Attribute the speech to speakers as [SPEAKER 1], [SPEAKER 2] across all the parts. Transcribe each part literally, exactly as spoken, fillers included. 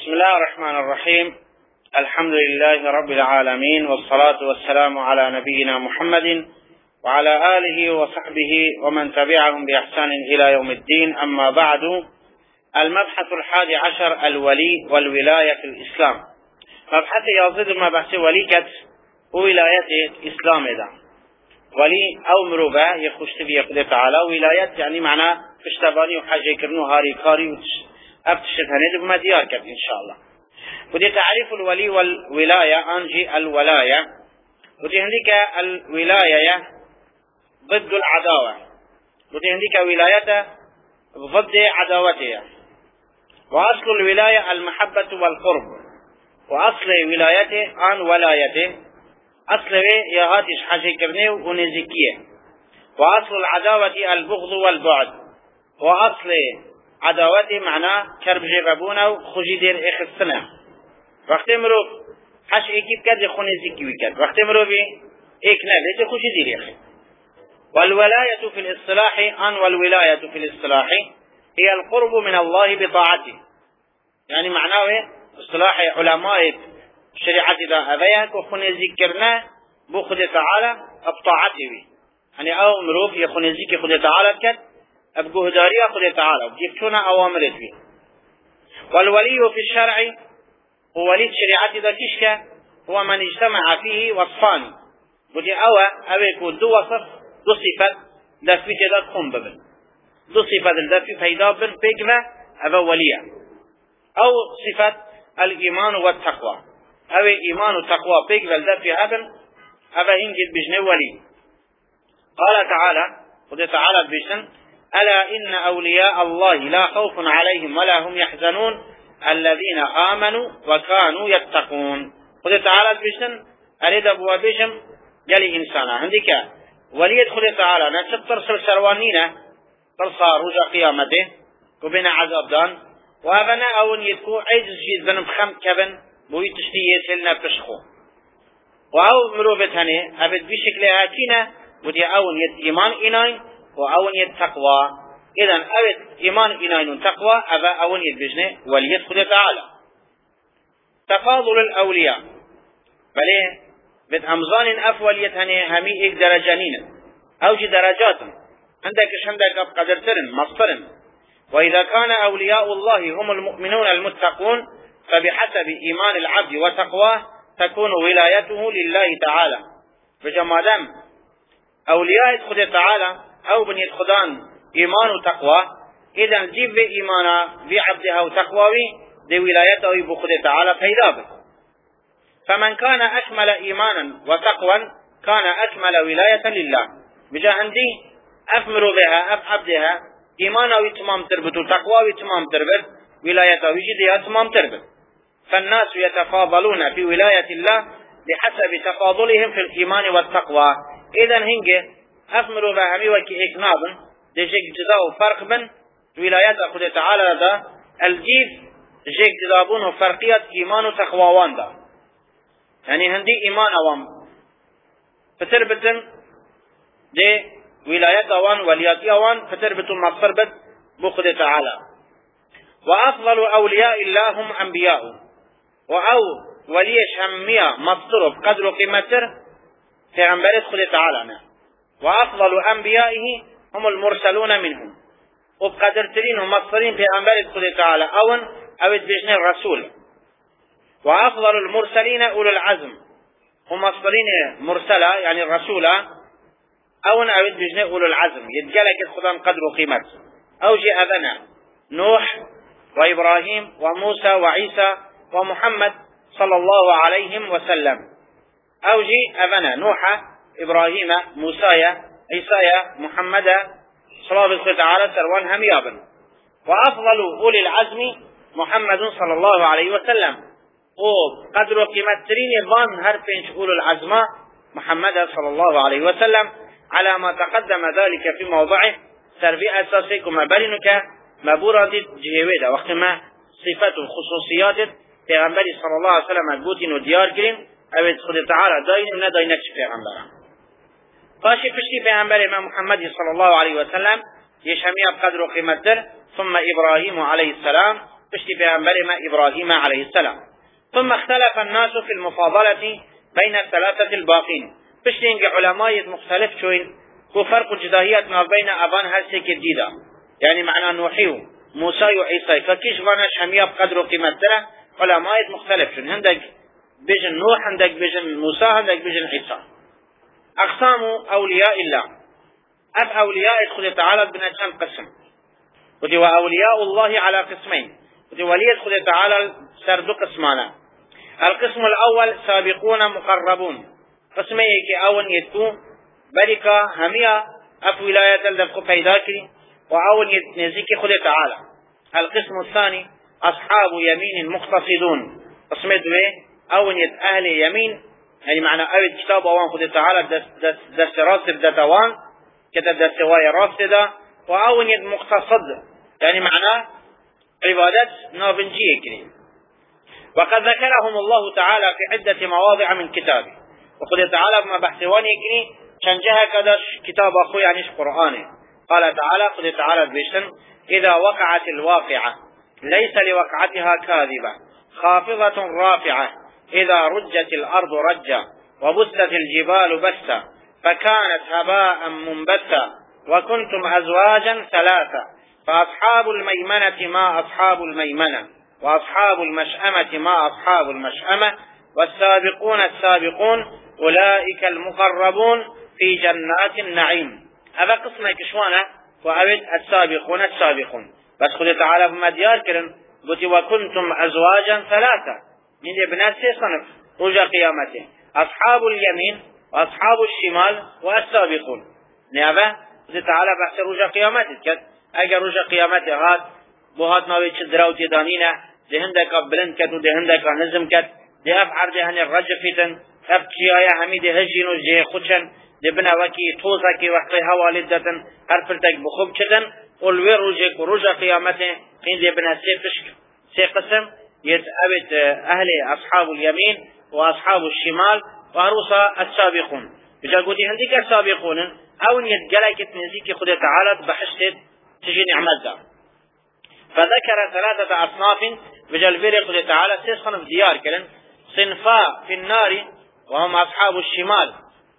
[SPEAKER 1] بسم الله الرحمن الرحيم. الحمد لله رب العالمين، والصلاة والسلام على نبينا محمد وعلى آله وصحبه ومن تبعهم بإحسان إلى يوم الدين. أما بعد، المبحث الحادي عشر: الولي والولاية في الإسلام. مبحث يزيد مبحث وليكة وولاية إسلام ده ولي أو مروبة يخشت في يقدر تعالى. ولاية يعني معناه فشتباني وحاجة كرنو هاري كاري أبتشتهني بما ديار كب إن شاء الله. ودي تعريف الولي والولاية أنجي الولاية. ودي عندك الولاية ضد العداوة، ودي عندك ولاية ضد عداوتها. وأصل الولاية المحبة والقرب، وأصل ولايته عن ولايته أصل يهاتش حاجة كرني ونزكية. وأصل العداوة البغض والبعد، وأصل عداوتي معناه كرب جبابونا وخجي دير اخ السنة. وقت مرو حش ايكيب كد يخوني زكي وكد، وقت مرو بي ايك نبي خجي دير اخ. والولاية في الاصطلاح ان والولاية في الاصطلاح هي القرب من الله بطاعته. يعني معناه اصطلاح علماء الشريعة دا أبيك وخوني ذكرنا بخد تعالى بطاعته. يعني او مروف يخوني ذكي خد تعالى كد أبقوه داريا خد تعالى جبتونا أوامر فيه. والولي في الشرع هو ولي الشريعة ذا كشكة، هو من اجتمع فيه وصفان. ودي أوى أبيكو دو وصف دو صفات دفي كذا تقوم ببن دو صفات الدفي فيدا بن بيكما أبا وليا. أو صفات الإيمان والتقوى، أو إيمان والتقوى بيكما الدفي أبن أبا هنجل بجنه ولي. قال تعالى خد تعالى بجن: ألا إن أولياء الله لا خوف عليهم ولا هم يحزنون الذين آمنوا وكانوا يتقون. خد تعالى بشن أريد أبو بشم جلي إنسانا عندك وليد خد تعالى نشط ترسل سروانينا ترصى رجع قيامته وبين عذاب دان وابنا أون يتكو عيد جيد ذنب خم كبن بوي تشتيه سلنا بشخو وأو مروفتني أبد بشكلها كينا ودي أون يد إيمان إناين وأون يتقوى. إذن أود إيمان إناين تقوى أبا أون يتبجنه وليد خد تعالى. تفاضل الأولياء بليه بد أمزان أفوليتهنه همي إيك درجانين أوجي درجات عندك عندك قدرترن مصطرن. وإذا كان أولياء الله هم المؤمنون المتقون فبحسب إيمان العبد وتقواه تكون ولايته لله تعالى. بجمادام أولياء خد تعالى أو بني الخدان إيمان وتقوى، إذا جيب إيمانا بعبدها وتقوى دي ولايته بخد تعالى فيدابه. فمن كان أكمل إيمانا وتقوى كان أكمل ولاية لله. بجا عندي أفمر بها أفعبدها إيمانا وتمام تربط وتقوى وتمام تربط ولايته وجدها تمام تربط. فالناس يتفاضلون في ولاية الله بحسب تفاضلهم في الإيمان والتقوى. إذا هنجي أفمروا بهمي وكي إكنابن دي جيك جزاو فرق بن ولايات أخذ تعالى دا الجيف جيك جزابون فرقية إيمان وتقوان دا. يعني هندي إيمان أوام فتربتن دي ولايات أوان وليات أوان فتربتن مصر بد بخذ تعالى. وأفضل أولياء الله هم أنبياء، وأو ولي شمية مصر بقدر قيمتر في عنبرت خذ تعالى. وأفضل أنبيائه هم المرسلون منهم، وبقدر ترين هم مصرين في أنبارة خد تعالى أون أو بجنة الرسول. وأفضل المرسلين أولو العزم، هم مصرين مرسلة يعني الرسول أون أو بجنة أولو العزم يتجلك الخدام قدر وقيمة. أو جاء أذنا نوح وإبراهيم وموسى وعيسى ومحمد صلى الله عليه وسلم. أو جاء أذنا نوح إبراهيم موسى عيسى محمد صلى الله عليه وسلم سروان هميابا. وأفضل أولي العزم محمد صلى الله عليه وسلم، وقدر قيمة ترين الظان هرفين أولي العزم محمد صلى الله عليه وسلم على ما تقدم ذلك في موضعه سربي أساسيكم مبارنك مبورة جهويدة وقت ما صفات الخصوصيات في غنبالي صلى الله عليه وسلم البوتين وديار كريم أبد خد تعالى داين ونا داينكش في غنبالي فاشي فشتي پیغمبر امام محمد صلى الله عليه وسلم يشميها بقدر وقيمة در. ثم إبراهيم عليه السلام بشتي بيغمبر ما إبراهيم عليه السلام. ثم اختلف الناس في المفاضلة بين الثلاثة الباقين. بشتي انك علماء مختلف شوين كفرق الجداهيات ما بين أبان هالسيك الجديدة، يعني معنى نوحيو موسى وعيسى فكيش غناش همية بقدر وقيمته علماء مختلف شوين، عندك بيجن نوح، عندك بيجن موسى، عندك بيجن عيسى. أقسام أولياء الله، أب أولياء خذ تعالى بنجم قسم، ودي وأولياء الله على قسمين، ودي ولي خذ تعالى سرد قسمانا. القسم الأول سابقون مقربون، قسمي كي أول يتكون بركة همية أف ولاية الدفق فيداكي وأول يتنزيكي خذ تعالى. القسم الثاني أصحاب يمين مقتصدون، قسمي دوي أول يت أهل يمين، يعني معنى أول كتاب أوان خذ تعالى دست, دست, دست راسب دتوان كتب دست واي راسدا، وأول يت مقتصد يعني معنى عبادات نابنجية كريم. وقد ذكرهم الله تعالى في عدة مواضع من كتابه، وخذ تعالى بما بحثواني كريم شنجها كدش كتاب أخوي عنيش قرآنه. قال تعالى خذ تعالى بيشن إذا وقعت الواقعة ليس لوقعتها كاذبة خافضة رافعة إذا رجت الأرض رجا وبست الجبال بسا فكانت هباء منبثا وكنتم أزواجا ثلاثة فأصحاب الميمنة ما أصحاب الميمنة وأصحاب المشأمة ما أصحاب المشأمة والسابقون السابقون أولئك المقربون في جنات النعيم. هذا قسم كشوانا وأود السابقون السابقون. بس خذ تعالى بما ديار كرن قلت وكنتم أزواجا ثلاثة من ابنات صنف رجا قيامته أصحاب اليمين وأصحاب الشمال والسابقون. نعم خذ تعالى بحث رجا قيامته اگر رجا قيامته هات بوهات ناوي چدراو تدانينه دهندك بلند كت ودهندك نظم كت ده أف عرض هن الرجفتن أف چيايا همي ده هجين وجه خودشن ده بنا وكي توزكي وحقي هوالدتن هر فلتك بخوب چدن والوير رجك ورجا قيامته قين ده بنا سيفشك سي قسم يتأبت أهل أصحاب اليمين وأصحاب الشمال وهروسا السابقون. بجا قولي هنديك السابقون أو يتقلق تنزيك خد تعالى بحشت تجي نعمت ده. فذكر ثلاثة أصناف بجل بير خد تعالى سيصنف ديار كلن صنفا في النار وهم أصحاب الشمال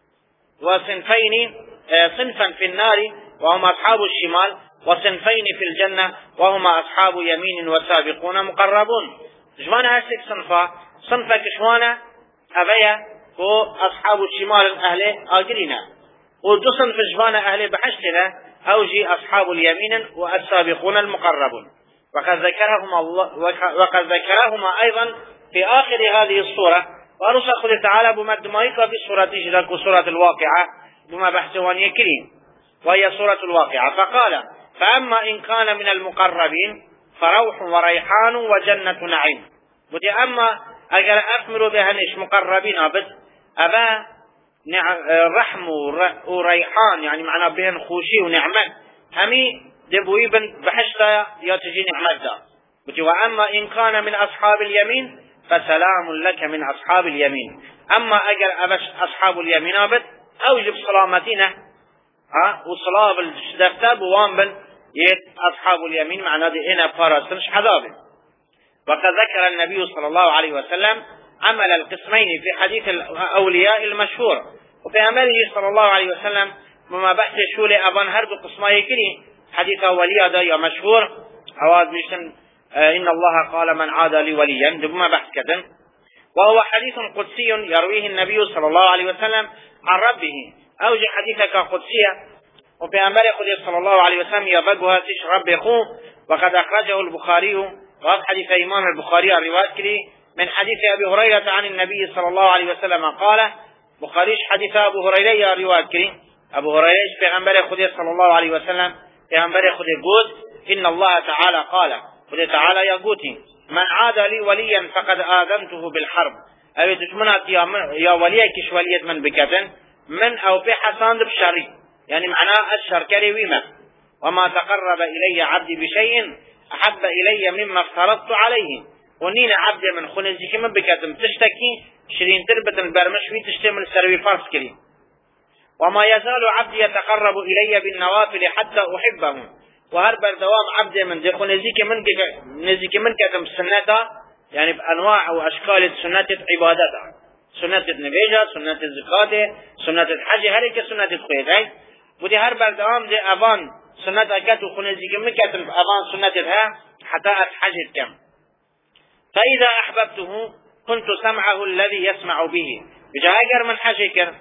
[SPEAKER 1] وصنفين صنفا في النار وهم أصحاب الشمال وصنفين في الجنة وهم أصحاب يمين وسابقون مقربون. جوانا هسك صنفا صنفا كشوانا أبيا هو أصحاب الشمال الأهل آجرين ودو صنف جوانا أهل بحشتنا أوجي أصحاب اليمين والسابقون المقربون. وقد ذكرهم الله وقد ذكرهما أيضا في آخر هذه الصورة ورسخ تعالى بمد مايكا في سورة جدك وسورة الواقعة بما بحثوان يكريم وهي سورة الواقعة. فقال فأما إن كان من المقربين فروح وريحان وجنة نعيم. ودي أما أجل أكملوا بهنش مقربين أبد أبا رحم وريحان يعني معنا بهن خوشي ونعمة همي دبوي بن بحشتا يتجي نعمة. ودي وأما إن كان من أصحاب اليمين فسلام لك من أصحاب اليمين. أما أجل أبش أصحاب اليمين أبد أوجب سلامتنا ها وصلاب الدفتاب وامبن يت أصحاب اليمين معناه دي إنا فارسنش حذابه. وقد ذكر النبي صلى الله عليه وسلم عمل القسمين في حديث الأولياء المشهور وفي عمله صلى الله عليه وسلم بما بحث شولي أبان هرب قسمائي كلي حديث أولياء دا مشهور أواز بيشن إن الله قال من عاد لي وليا بما بحث كذن وهو حديث قدسي يرويه النبي صلى الله عليه وسلم عن ربه أوجه حديثك قدسية وفي عمله صلى الله عليه وسلم يبقها تش رب يخوه. وقد أخرجه البخاري وهذا حديث إمام البخاري الرواية كلي من حديث أبي هريرة عن النبي صلى الله عليه وسلم قال بخاريش حديث أبو هريرة الرواية كلي أبو هريرة في عمله صلى الله عليه وسلم في عمله قد إن الله تعالى قال قد تعالى يقولي من عاد لي وليا فقد آذنته بالحرب. أو تشمنات يا وليك شولية من بكتن من أو بحسان بشري يعني معناه الشر كريمة. وما تقرب إلي عبدي بشيء أحب إلي مما افترضت عليه. ونين عبدي من خنزيك من بكتن تشتكي شرين تربة برمشوي تشتمل سروي فرس كريم. وما يزال عبدي يتقرب إلي بالنوافل حتى أحبه وهر بردوام عبد من دخو نزيك من نزيك من كتم سنة يعني بأنواع وأشكال سنة عبادتها سنة النبيجة سنة الزكاة سنة الحج هريك سنة الخير ودي هر بردوام دي أبان سنة أكاد وخو نزيك من كتم أبان سنتها حتى أتحج الكم. فإذا أحببته كنت سمعه الذي يسمع به بجا اگر من حشكر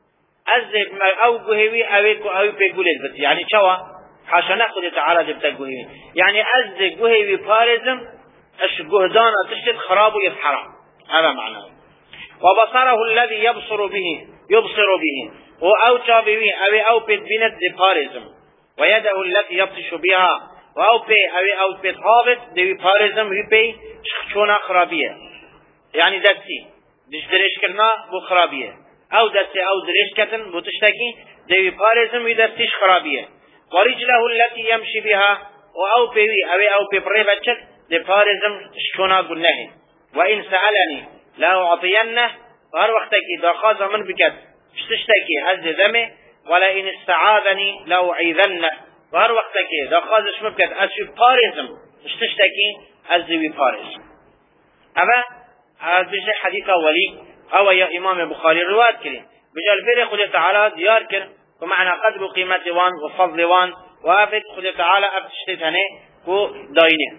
[SPEAKER 1] أزد أو قهوي أويكو أو بيقولت بس يعني شوا حاشا نأخذ تعالى جبت قهوي يعني أزد قهوي بارزم اش قهدان تشتد خراب ويتحرام هذا معناه. وبصره الذي يبصر به يبصر به أو شابه أو أو بيت بارزم ويده التي يبطش بها أو بي أو أو بيت هابط دي بارزم ويبي شخشونا خرابية يعني دستي دش دريش كرنا بو خرابية او دستي او دريش كتن بو تشتكي دي بارزم ويدستيش خرابية. ورجله التي يمشي بها او بيوي او او ببري بچك دي بارزم شكونا قلناه. وإن سألني لا أعطينه وهر وقتك داخاز من بكت تشتكي هز ذمي ولئن استعاذني لا أعيذنه وهر وقتك داخاز شمبكت أسوي بارزم تشتكي هز ببارزم. أما هذا حديث ولي أو يا إمام بخاري رواية كريم بجال بير خد تعالى ديار كر ومعنى قدر قيمة وان وفضل وان وافد خد تعالى أبتشتتني وداينه.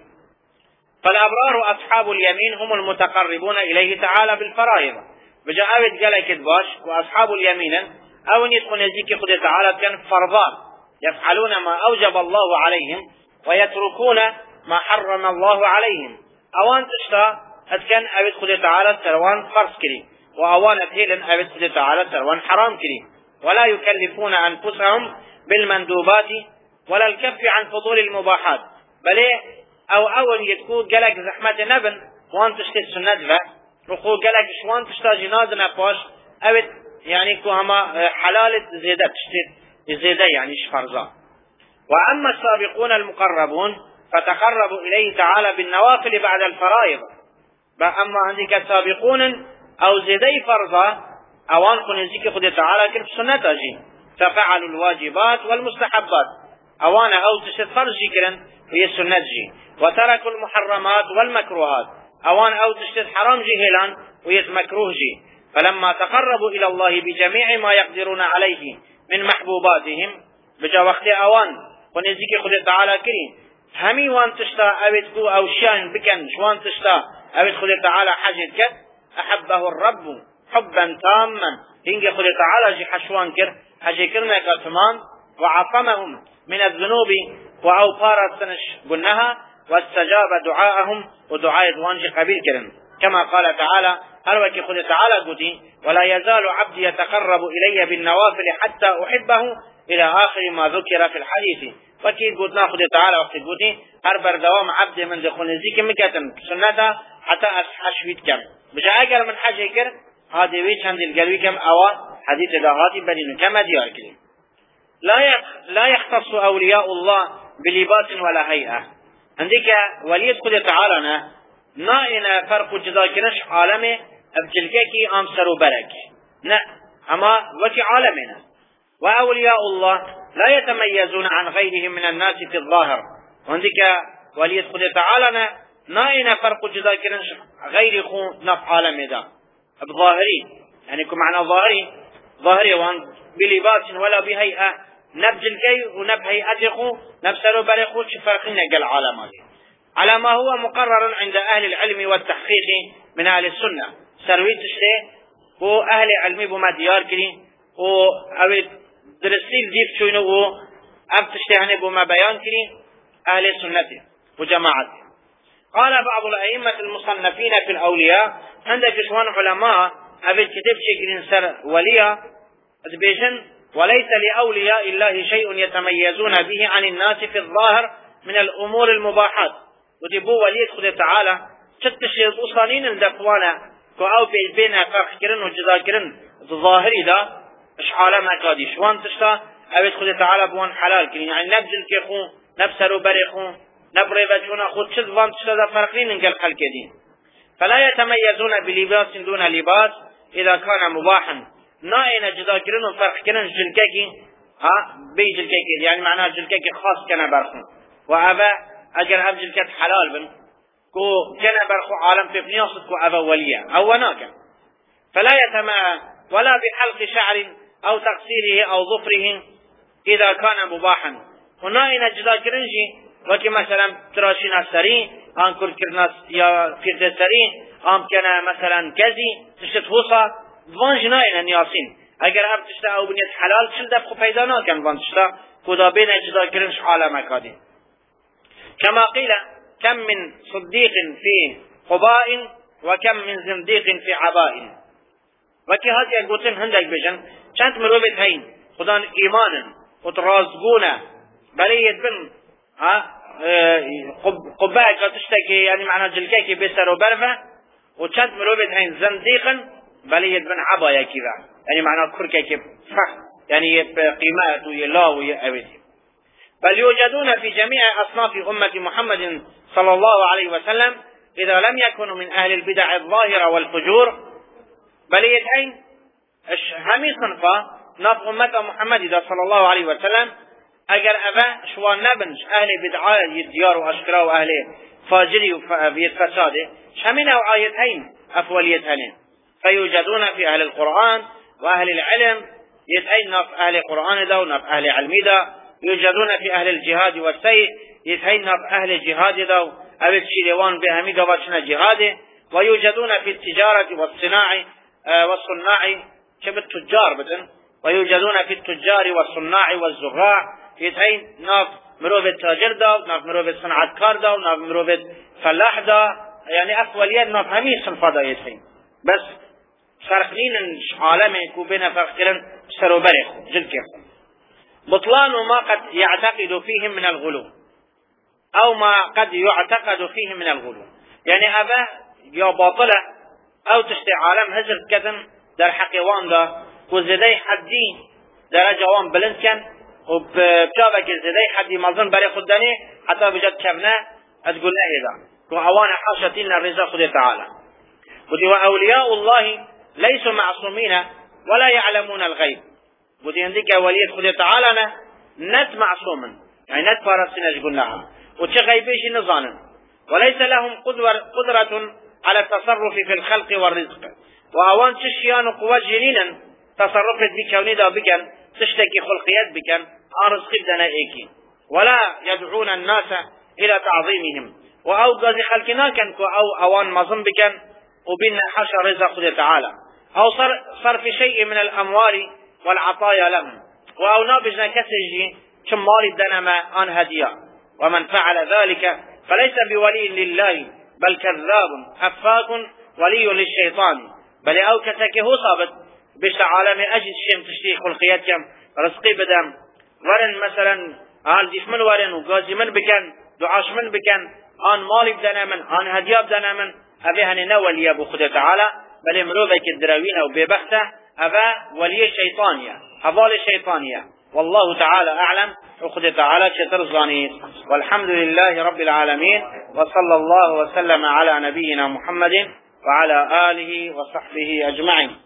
[SPEAKER 1] فالأبرار أصحاب اليمين هم المتقربون إليه تعالى بالفرائض بجال أبد قال كدباش وأصحاب اليمين أو يدخل يزيك خد تعالى كان فرضان يفعلون ما أوجب الله عليهم ويتركون ما حرم الله عليهم. أوان تشتا أتكن أبد خد تعالى سروان فرض كري وأوان أتهيلن أبد خد تعالى سروان حرام كري ولا يكلفون أنفسهم بالمندوبات ولا الكف عن فضول المباحات بل أو أول يتكو قلق زحمة نبن وان تشتي السنة ذا رخو قلق شوان تشتا جناز نفاش أبد يعني كو هما حلال زيادة تشتي زيادة يعني فرضا. وأما السابقون المقربون فتقربوا إليه تعالى بالنوافل بعد الفرائض. أما عندك سابقون أو زيدي فرضا أوان خنزيك خد تعالى كرب سنة جي ففعلوا الواجبات والمستحبات أوان أو تشد فرض كرن هي سنة جي وتركوا المحرمات والمكروهات أوان أو تشد حرام جهلان وهي مكروه جي. فلما تقربوا إلى الله بجميع ما يقدرون عليه من محبوباتهم بجا وقت أوان خنزيك خد تعالى كريم همي وان تشتا أبتكو أو شان بكن شوان تشتا أبت خد تعالى حاجة كت أحبه الرب حبا تاما هنجي خد تعالى جي حشوان كر حاجة كرنا كتمان وعصمهم من الذنوب وأوقار سنش قلناها واستجاب دعاءهم ودعاء دوانج قبيل كرن كما قال تعالى هلوك خد تعالى قدي ولا يزال عبدي يتقرب إلي بالنوافل حتى أحبه إلى آخر ما ذكر في الحديث. فكيد قلنا خد تعالى وقت قدي هربر دوام عبد من دخول نزيك مكتن سنة حتى أشويت كم بجا أقل من حاجة كر هذه ويش عند القلبي كم أوا حديث داغاتي بدين كما ديار كريم. لا لا يختص أولياء الله بلباس ولا هيئة. عندك ولي خد تعالى نائنا فرق جدا كنش عالمه ابتلكي أمسر وبرك لا أما وكي عالمنا. وأولياء الله لا يتميزون عن غيرهم من الناس في الظاهر. عندك ولي خد تعالى نائنا فرق جدا كنش غير خو نف عالم ذا بظاهري يعني كم معنى ظاهري ظاهري وان بلباس ولا بهيئة نبجل كي ونبهيئة خو نفسر وبرخو شفرقين قال عالم على ما هو مقرر عند أهل العلم والتحقيق من أهل السنة سرويت الشيء هو أهل علمي بما ديار كري و أول درسيل ديف شوينه و أبتشتهني بما بيان كري أهل السنة وجماعته. قال بعض الأئمة المصنفين في الأولياء عندك شوان علماء أبي كتب شكل سر وليا بيجن وليس لأولياء الله شيء يتميزون به عن الناس في الظاهر من الأمور المباحات. وتبو ولي خد تعالى تتشي الأصانين الدقوانا كأو بينها فرق كرن وجزا كرن الظاهري دا إش عالم أكادي شوان تشتا أبي خد تعالى بوان حلال كرن يعني نبجل كيخو نفسر بريخو نبري بجونا خود شد وان تشتا فرقين انقل خلق دين. فلا يتميزون بلباس دون لباس إذا كان مباحا نائنا جزا كرن وفرق كرن جلككي ها بي جلككي يعني معناه جلككي خاص كان برخون وأبا أجر أبجل كت حلال بن كو كان برخو عالم في بنياصد كو أبا وليا أو وناكا فلا يتماء ولا بحلق شعر أو تقصيره أو ظفره إذا كان مباحا هنا إن جدا كرنجي وكي مثلا تراشينا سري آن كل كرناس يا كرد سري آم كان مثلا كزي تشت هوصا دوان جنائنا نياسين اگر هم تشتا او بنيت حلال شل دفخو پیدا ناكن وان تشتا كدا بين جدا كرنش عالم كادي كما قيل كم من صديق في قباء وكم من زنديق في عباء وكي هذه قوتن هندك بجن چند مروبت هين خدان ايمانا وترازقونا بليت بن ها قباء كتشتكي يعني معنى جلكيكي بسر وبرفة وچند مروبت هين زنديقا بليت بن عبايا كذا يعني معنى كركيكي فح يعني قيمات ويلا ويأويتي بل يوجدون في جميع أصناف أمة محمد صلى الله عليه وسلم إذا لم يكونوا من أهل البدع الظاهرة والفجور بل يدعين همي صنفة ناف أمة محمد صلى الله عليه وسلم أجر أبا شوان نبنش أهل بدعاء يديار وأشكرا وأهل فاجري وفساده شمنا وآيتين أفوليتهن فيوجدون في أهل القرآن وأهل العلم يدعين ناف أهل القرآن دا وناف أهل علمي دا يوجدون في أهل الجهاد والسيء يدعين ناف أهل الجهاد دا أبد شيلوان بهمي دا وشنا جهاده ويوجدون في التجارة والصناع والصناع كم التجار بدن ويوجدون في التجار والصناع والزراع يدعين ناف مروف التاجر دا ناف مروف الصنعتكار دا ناف مروف الفلاح دا يعني أفوليات ناف همي صنفا دا يدعين بس فرقنين عالمي كوبين فرقلن سروبرخ جل كيخ بطلان ما قد يعتقد فيهم من الغلو أو ما قد يعتقد فيهم من الغلو يعني أبا يا باطلة أو تشتي عالم هزر كذن در حقيوان دا وزدي حدي درجة وان بلند كان وبجابك زدي حدي مظن بري خدني حتى بجد كبنا تقول له إذا وأوانا حاشتين الرزا خد تعالى ودي وأولياء الله ليسوا معصومين ولا يعلمون الغيب ودي عندك ولية خد تعالى نت معصوما يعني نت فارسنا تقول لها وش غيبيش نظانا وليس لهم قدرة على التصرف في الخلق والرزق وأوان تشيان قوة جليلا تصرفت بكوني دا بكن تشتكي خلقيات بكن أرزق بدنا إيكي ولا يدعون الناس إلى تعظيمهم وأو قاضي خلقنا كان أو أوان مظن بكن وبين حشر رزق تعالى أو صر صرف شيء من الأموال والعطايا لهم وأو نابجنا كسجي شمال الدنما عن هدية ومن فعل ذلك فليس بولي لله بل كذاب أفاك ولي للشيطان بل أو كتكه صابت بش عالم أجد شيء تشتيخ الخيات كم رزقي بدم ورن مثلا آن ديش من ورن وقازي من بكن دعاش من بكن آن مالي بدنا من آن هدية بدنا من أبي هني نولي أبو خد تعالى بل مروبك الدراوين أو ببخته أبا ولي شيطانية أبال شيطانية والله تعالى أعلم وخد تعالى شترزاني والحمد لله رب العالمين وصلى الله وسلم على نبينا محمد وعلى آله وصحبه أجمعين.